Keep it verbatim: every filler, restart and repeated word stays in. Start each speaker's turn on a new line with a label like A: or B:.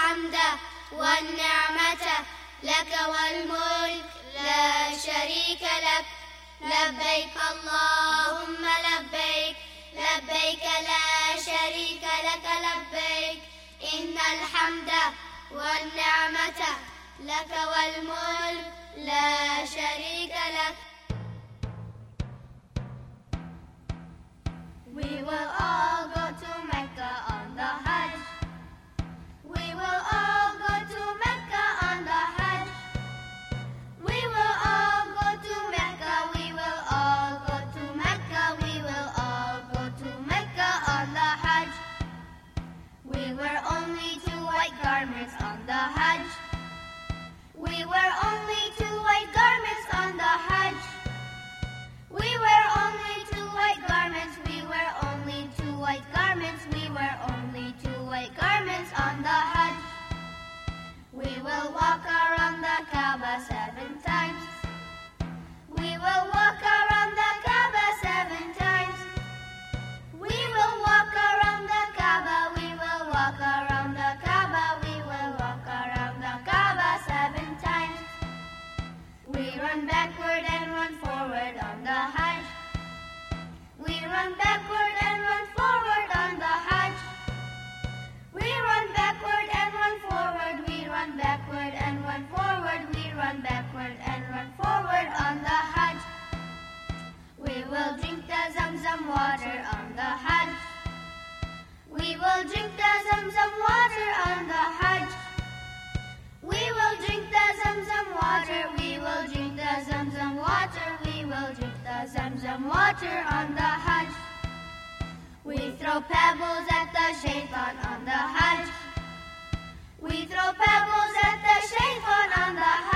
A: الحمد والنعمة لك والملك لا شريك لك لبيك اللهم لبيك لبيك لا شريك لك لبيك إن الحمد والنعمة لك والملك لا شريك لك. We will all go to Mecca on the Hajj. We will all go to Mecca on the Hajj. We will all go to Mecca. We will all go to Mecca. We will all go to Mecca on the Hajj. We wear only two white garments on the Hajj. We wear only two white garments on the Hajj. We wear only two white garments. We wear only two white garments. We wear only two white garments on the Hajj. We will walk around the Kaaba seven times. We will walk around the Kaaba seven times. We will walk around the Kaaba. We will walk around the Kaaba. We will walk around the Kaaba seven times. We run backward and run forward on the Hajj. We run backward and run forward on the Hajj. We run backward and run forward. We run backward and run forward. We run backward and run forward on the Hajj. We will drink the Zamzam water on the Hajj. We will drink the Zamzam water on the Hajj. We will drink the Zamzam water. We will drink the Zamzam water. We will drink the Zamzam water on the Hajj. We throw pebbles at the shaitan on the Hajj. We throw pebbles at the shaitan on the Hajj.